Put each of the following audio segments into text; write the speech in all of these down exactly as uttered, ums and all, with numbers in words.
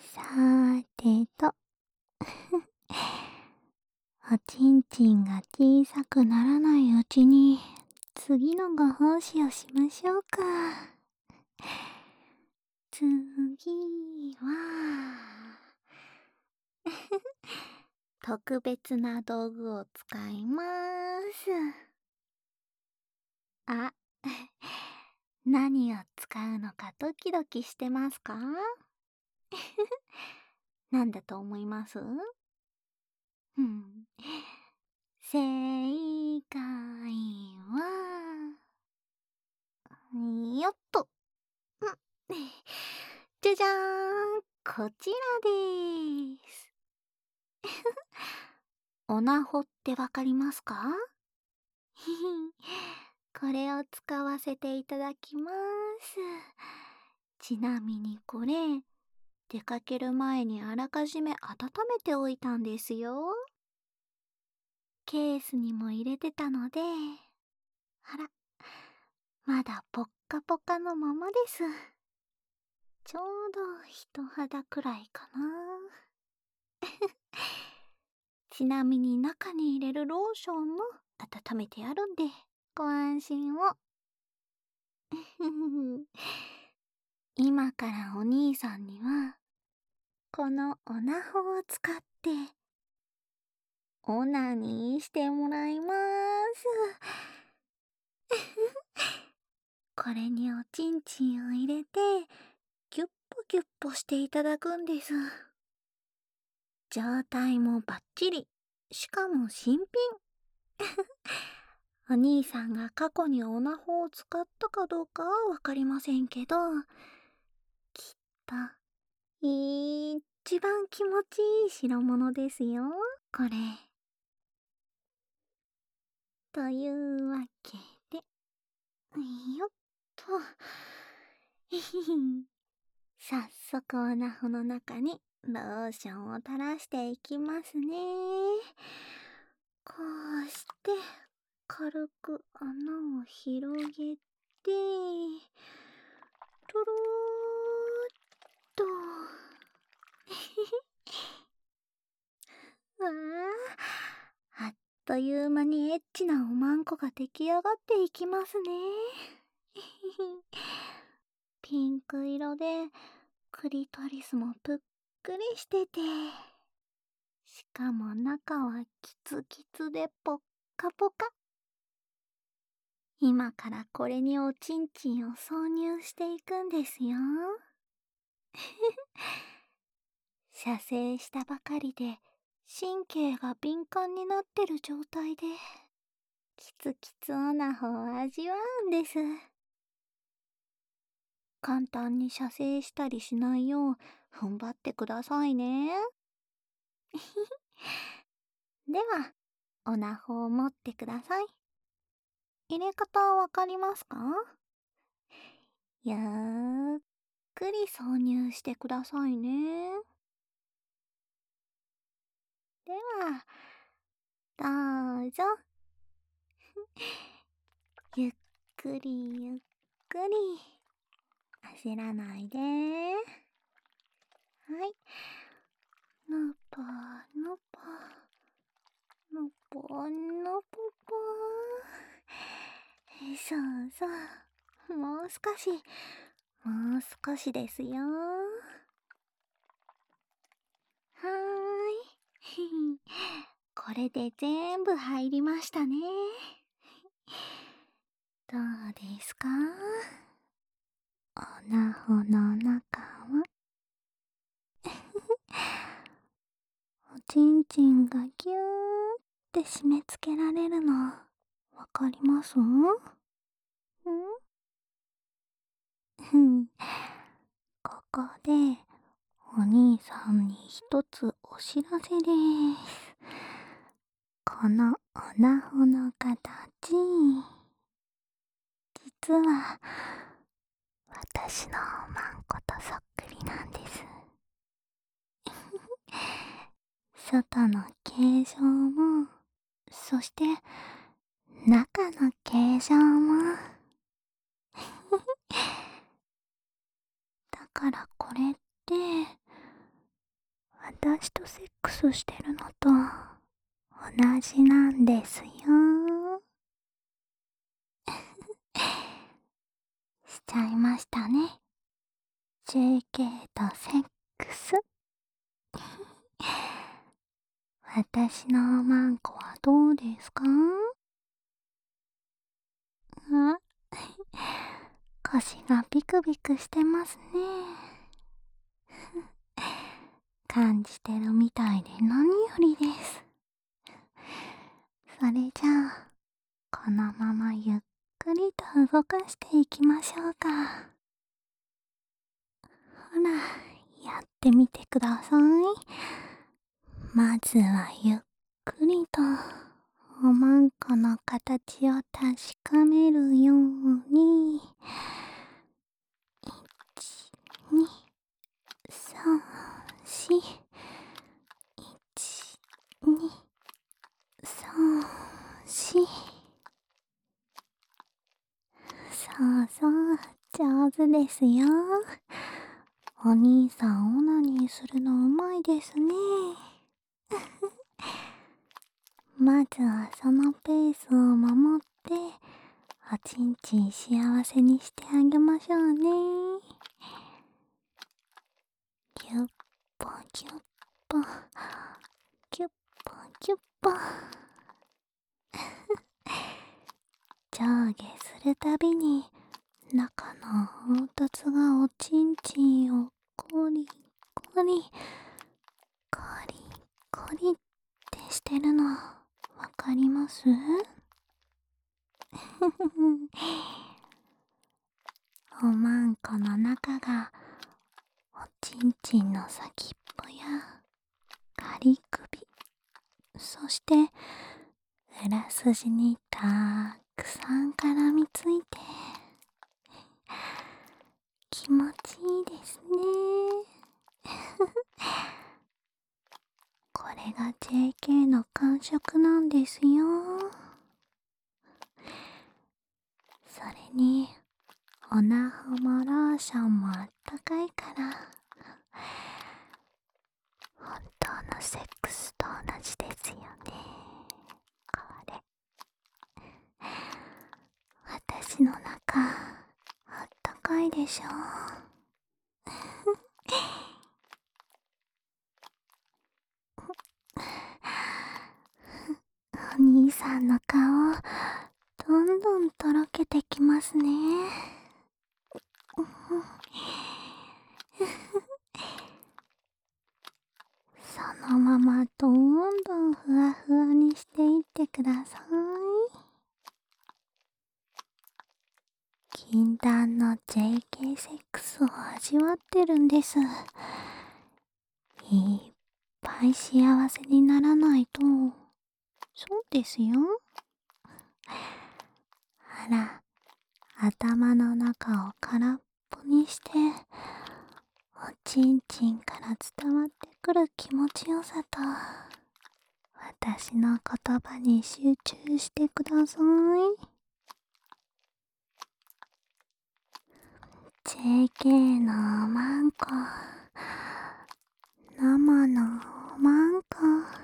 さーてと、おちんちんが小さくならないうちに、次のご奉仕をしましょうか。次は、特別な道具を使いまーす。あ、何を使うのかドキドキしてますか？なんだと思います？うん。正解は、よっと。んじゃじゃーん、こちらでーす。オナホってわかりますか？ひひこれを使わせていただきます。ちなみにこれ、出かける前にあらかじめ温めておいたんですよ。ケースにも入れてたので、あら、まだポッカポカのままです。ちょうど人肌くらいかな。ちなみに中に入れるローションも温めてあるんで、ご安心を。今からお兄さんには、このオナホを使って、オナニーしてもらいまーす。これにおちんちんを入れて、ギュッポギュッポしていただくんです。状態もバッチリ。しかも新品。お兄さんが過去にオナホを使ったかどうかはわかりませんけど、きっと、一番気持ちいい代物ですよ、これ。というわけで、よっと。ひひひ。早速オナホの中にローションを垂らしていきますね。こうして、軽く穴を広げて、とろーっと。わあ、あっという間にエッチなおまんこが出来上がっていきますね。ピンク色で、クリトリスもぷっくりしてて、しかも中はキツキツでポッカポカ。今からこれにおちんちんを挿入していくんですよ。射精したばかりで神経が敏感になってる状態で、キツキツオナホを味わうんです。簡単に射精したりしないよう踏ん張ってくださいね。では、オナホを持ってください。入れ方わかりますか？ゆっくり挿入してくださいね。では、どうぞ。ゆっくりゆっくり。焦らないで。はい。のぽのぽ。のぽのぽぽ。そうそう。もう少し、もう少しですよ。はーい。これで全部入りましたね。どうですか？おなほの中はおちんちんがぎゅーって締め付けられるのわかります？んふん。ここでお兄さんに一つお知らせです。このおなほの形、実は私のおまんことそっくりなんです。外の形状も、そして中の形状も。だからこれって私とセックスしてるのと同じなんですよ。しちゃいましたね。ジェーケー とセックス。私のおまんこはどうですか？あ、腰がビクビクしてますね。感じてるみたいで何よりです。それじゃあ、このままゆっくりと動かしていきましょうか。ほら、やってみてください。まずはゆっくりとおまんこの形を確かめるように、いち、に、さん、し、いち、に、さん、し。そうそう、上手ですよ。お兄さんオナニーするのうまいですね。まずはそのペースを守って、おちんちん幸せにしてあげましょうね。キュッポキュッポ、キュッポキュッポ。上下するたびに中の凹凸がおちんちんをコリコリコリコリってしてるのわかります？おまんこの中がおちんちんの先っぽやガリ首、そして裏筋にたくさん絡みついて気持ちいいですね。これが ジェーケー の感触なんですよ。それにオナホもローションもあったかいから本当のセックスと同じですよね。これ私の中あったかいでしょ。お兄さんの顔どんどんとろけてきますね。そのままどんどんふわふわにしていってください。禁断の ジェーケー セックスを味わってるんです。いっぱい幸せにならないと。そうですよ。あら、頭の中を空っぽにして、おちんちんから伝わってくる気持ちよさと、私の言葉に集中してください。ジェーケー のおまんこ、生のおまんこ、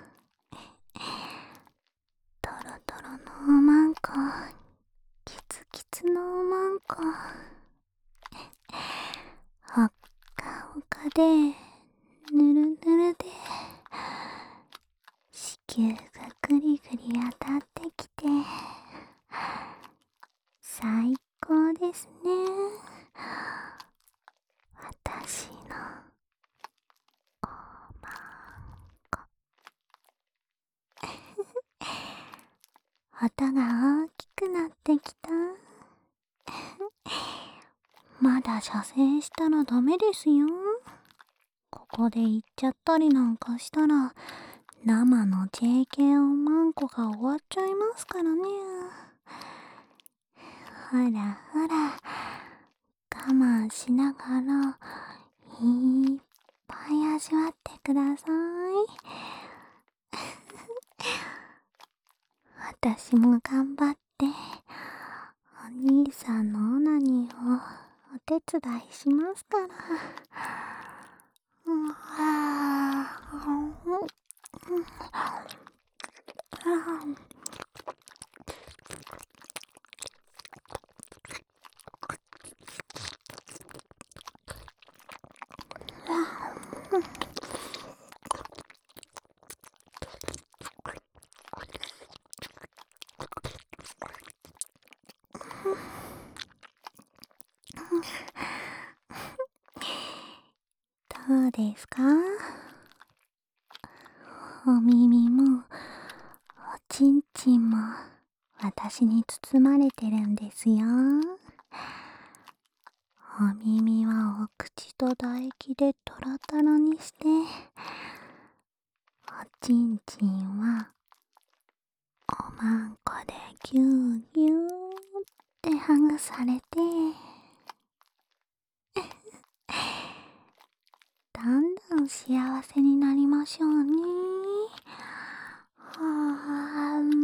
トロトロのおまんこ、キツキツのおまんこ、ほっかほかでぬるぬるで子宮がぐりぐり当たってきて最高ですね。私のおまんこ。音が大きくなってきた。まだ射精したらダメですよ。ここで言っちゃったりなんかしたら生の ジェーケー おまんこが終わっちゃいますからね。ほらほら、我慢しながらいっぱい味わってください。私も頑張ってお兄さんのオナニーをお手伝いしますから。うん、はあ、うどうですか？お耳も、おちんちんも、私に包まれてるんですよ。お耳はお口と唾液でトロトロにして、おちんちんは、おまんこでぎゅーぎゅーって剥がされて、どんどん幸せになりましょうね。はあ、うん、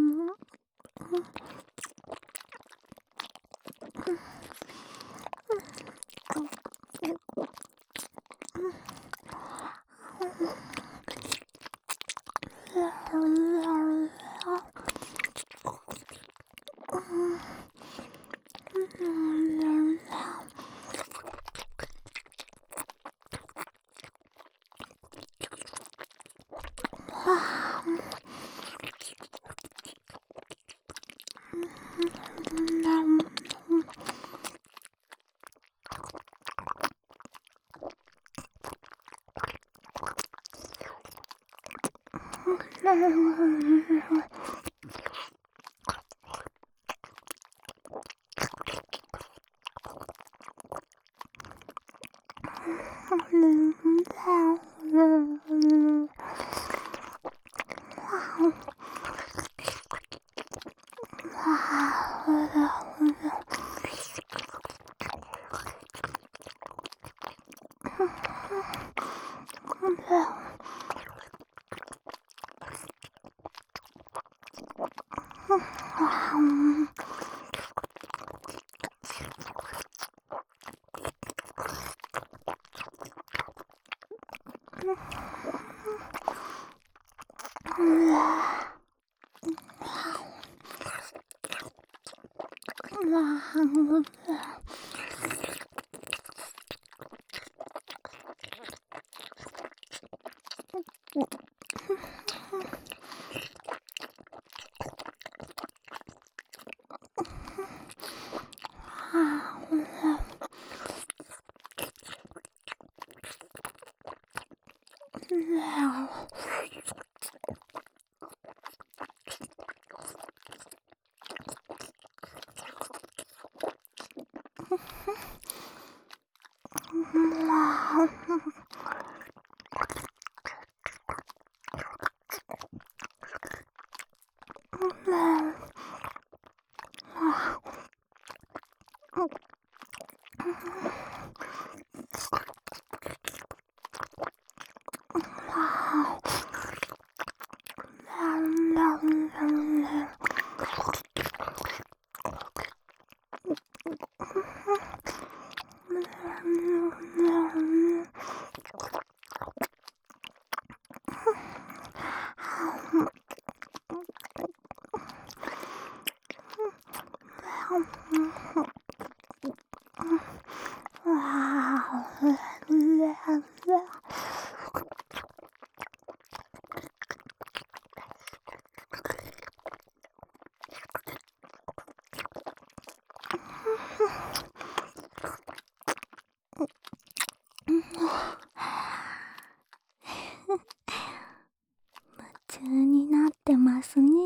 普通になってますね。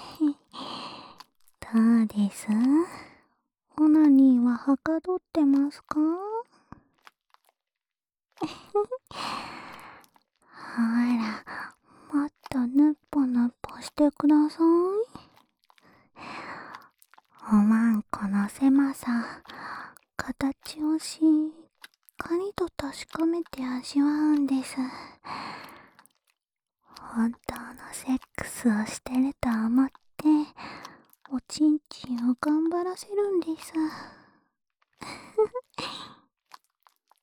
どうです？オナニーははかどってますか？ほら、もっとぬっぽぬっぽしてください。おまんこの狭さ、形をしっかりと確かめて味わうんです。本当のセックスをしてると思って、おちんちんを頑張らせるんです。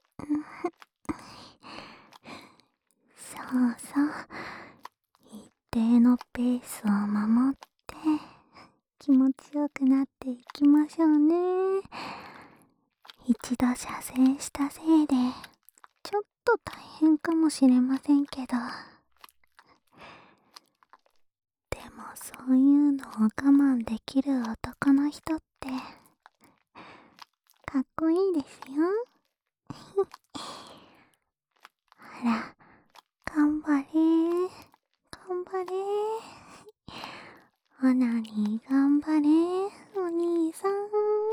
そうそう、言っ定のペースを守って気持ちよくなっていきましょうね。一度射精したせいでちょっと大変かもしれませんけど、でもそういうのを我慢できる男の人ってかっこいいですよ。ほら、頑張れー、頑張れー、オナニー頑張れー、お兄さん。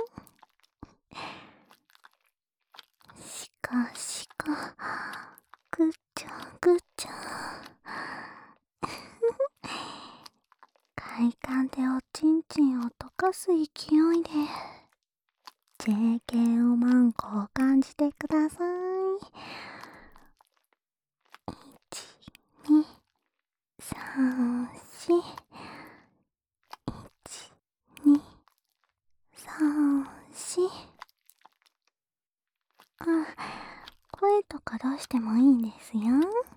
しかしか、ぐっちゃぐっちゃ。快感でおちんちんを溶かす勢いで ジェーケー おまんこを感じてください。いち、に、さん、よん、いち、に、さん、よん。あ、声とか出してもいいんですよ。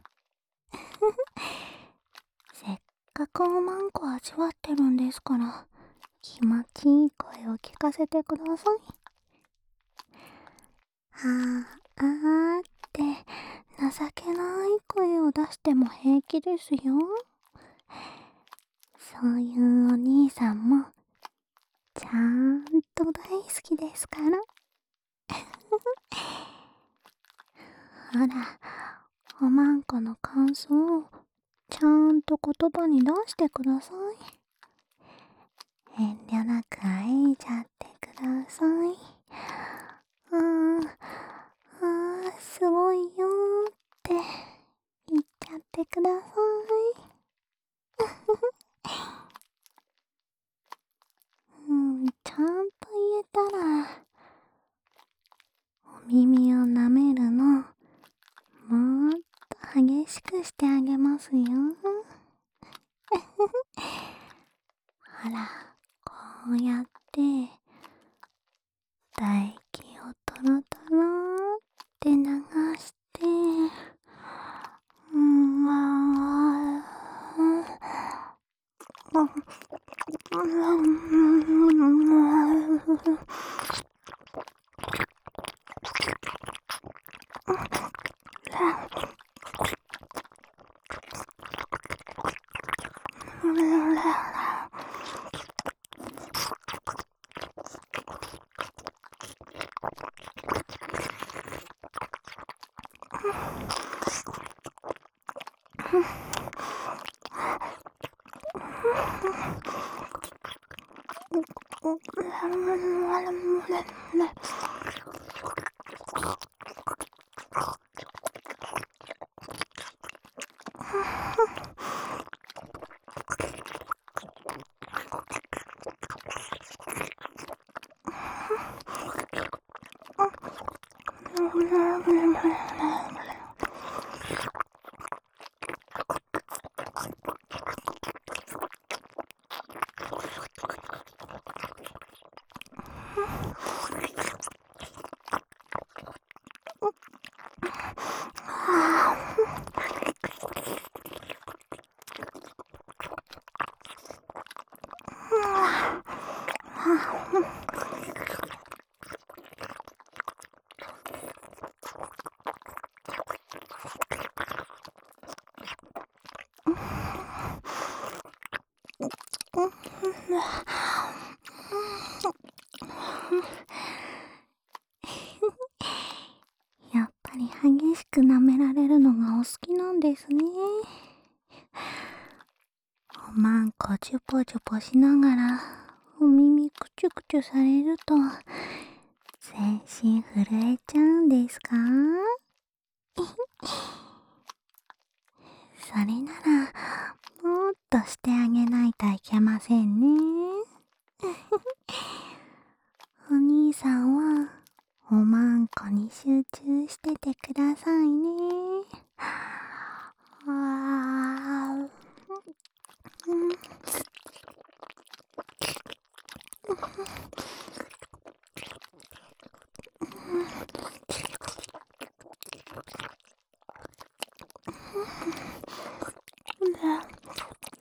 せっかくおまんこ味わってるんですから、気持ちいい声を聞かせてください。あーあーって情けない声を出しても平気ですよ。そういうお兄さんもちゃんと大好きですから。ほら、おまんこの感想をちゃんと言葉に出してください。遠慮なくあえちゃってください。あーあー、すごいよーって言っちゃってください。うん、ちゃんと言えたら、お耳を舐めるの、もっと激しくしてあげますよ。ほら、こうやって、唾液をトロトロって流して、うん、あー、やっぱり激しく舐められるのがお好きなんですね。おまんこチュポチュポしながらお耳クチュクチュされると全身震えちゃうんですか？それならもっとしてあげないといけませんね。お兄さんはおまんこに集中しててくださいね。あー、うん、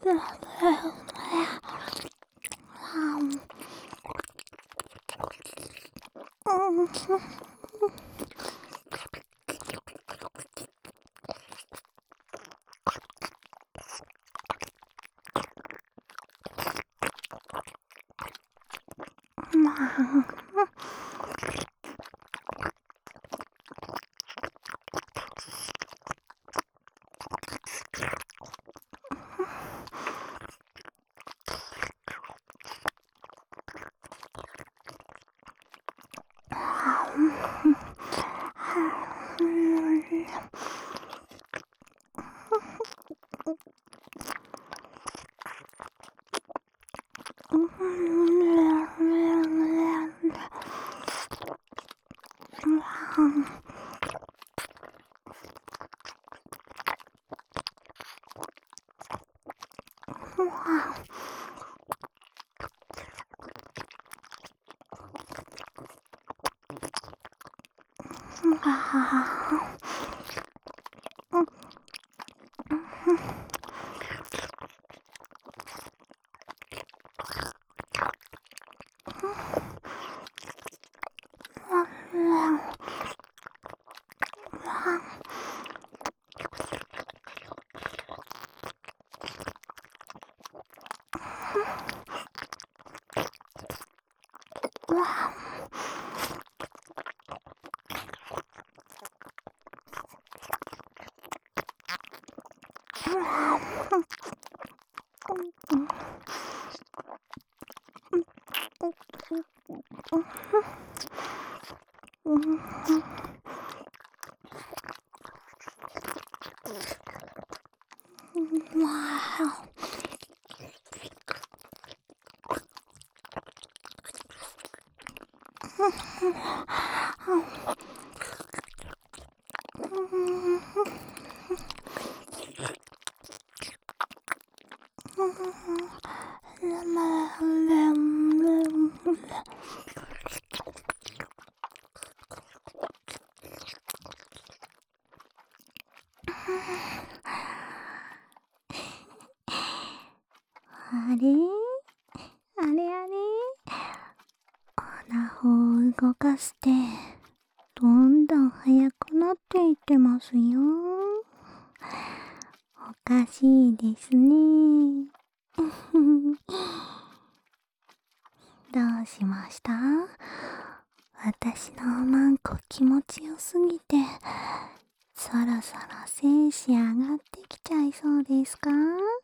あれあれあれ、穴穂を動かしてどんどん速くなっていってますよ。おかしいですね。どうしました？私のおまんこ気持ちよすぎてそろそろ精子上がってきちゃいそうですか？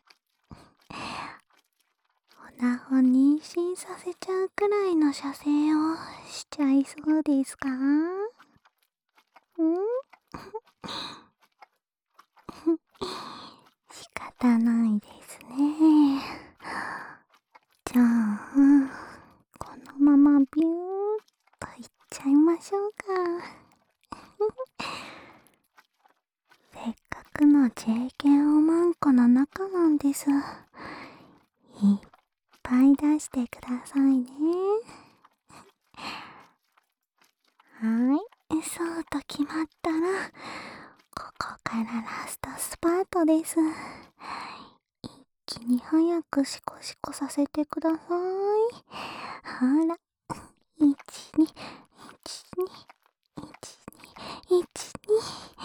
オナホ妊娠させちゃうくらいの射精をしちゃいそうですか？ん仕方ないですね。じゃあこのままビューっといっちゃいましょうか。せっかくの ジェイケー おまんこの中なんです。いっぱい出してくださいね。はい、そうと決まったらここからラストスパートです。一気に早くシコシコさせてください。ほら、いちにいちにいちにいちに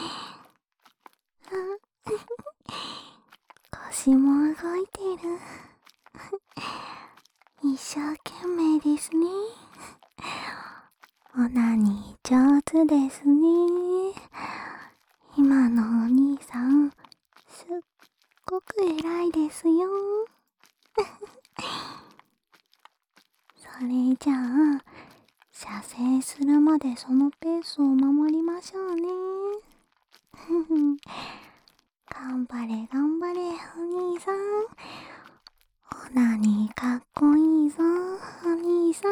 腰も動いてる。一生懸命ですね。オナニー上手ですね。今のお兄さんすっごく偉いですよ。それじゃあ射精するまでそのペースを守りましょうね。頑張れ頑張れお兄さん。オナニーかっこいいぞお兄さん。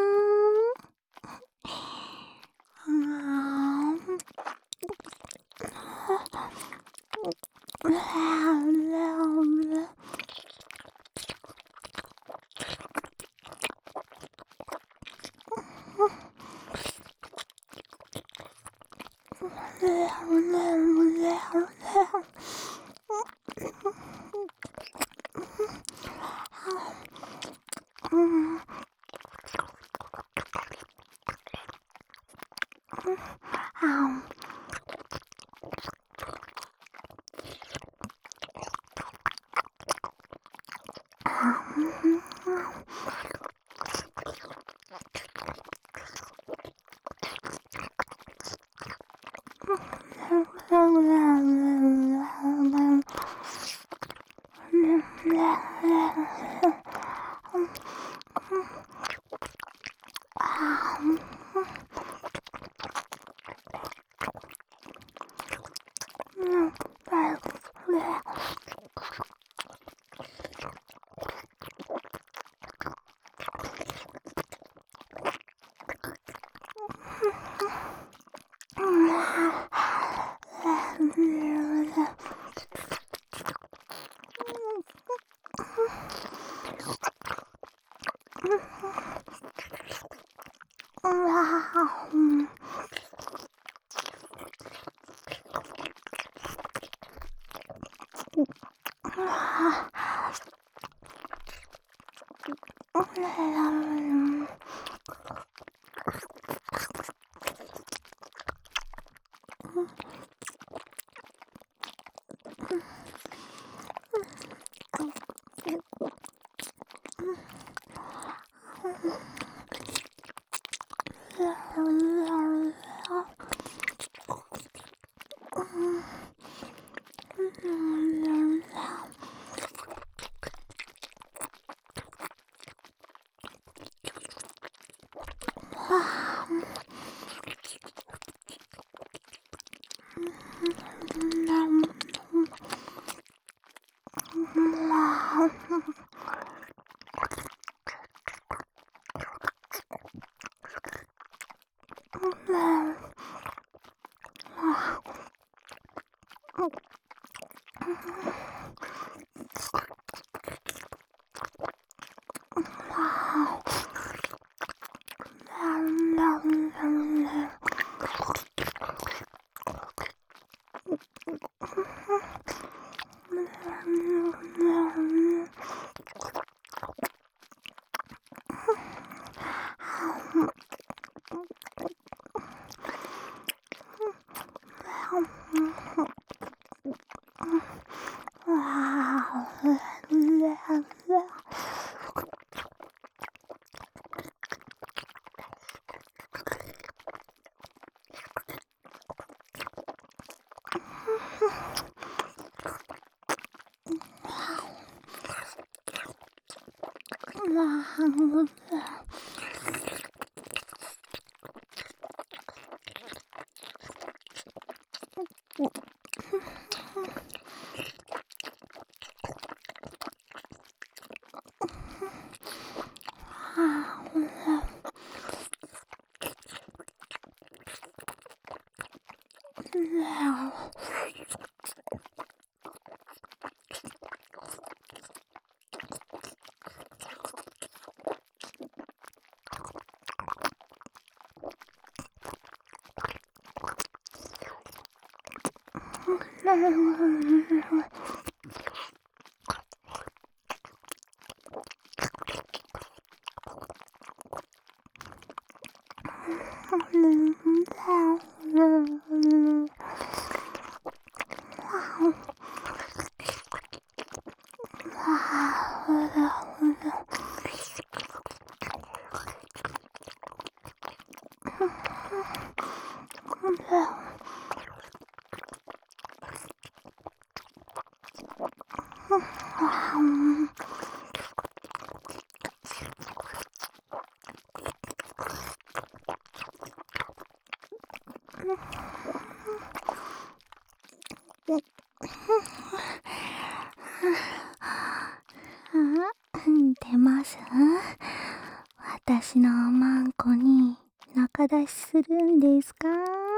出ます？私のおまんこに仲出しするんですか？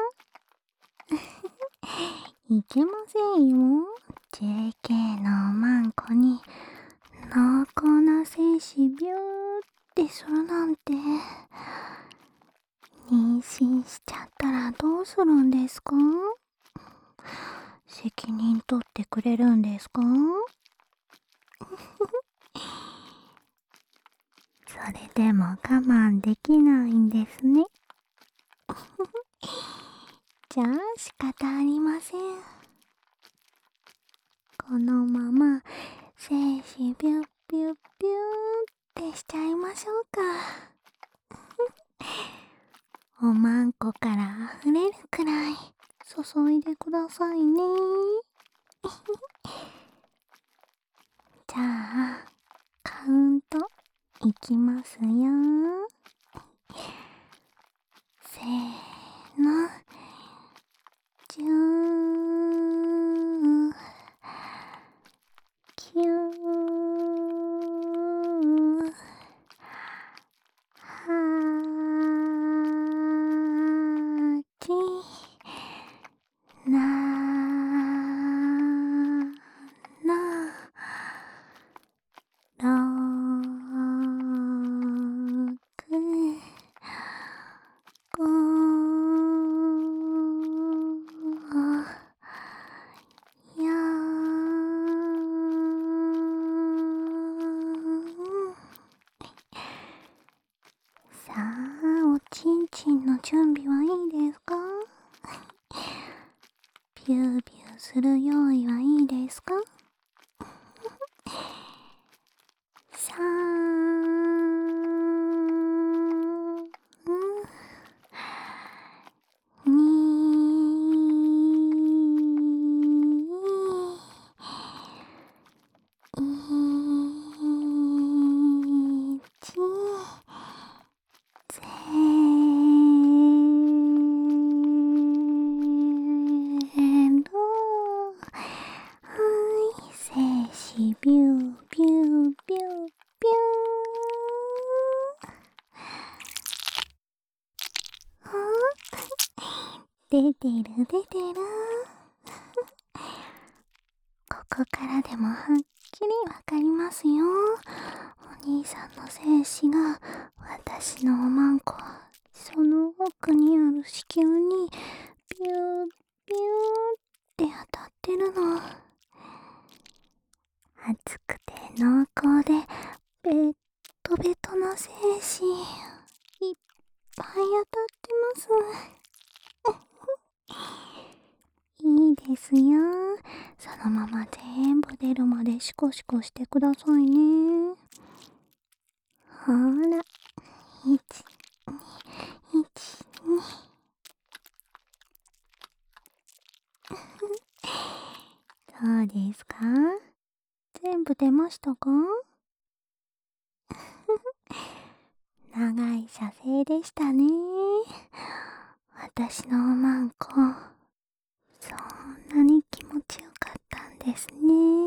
いけませんよ。ジェーケー のおまんこに濃厚な精子ビューってするなんて。妊娠しちゃったらどうするんですか？責任取ってくれるんですか？それでも我慢できないんですね。じゃあ仕方ありません。このまま精子ビュッビュッビおまんこから溢れるくらい注いでくださいね。じゃあ、カウントいきますよ。せーの。じゅー、きゅー、はち、なな、ろく、ご、よん。さあ、おちんちんの準備はいいですか？ピューピューする用意はいいですか？さん、に、いち、ゼロ。はい、静止ビュービュービュービュー。出てる出てる。ここからでもはっきりわかりますよ。お兄さんの精子が私のおまんこ、その奥にある子宮にビュービューって当たってるの。熱くて濃厚でベットベトの精子いっぱい当たってます。いいですよ。そのまま全部出るまでシコシコしてくださいね。ほら、いち、に、いち、に。どうですか？全部出ましたか？長い射精でしたね。私のおまんこ、そんなに気持ちよかったんですね。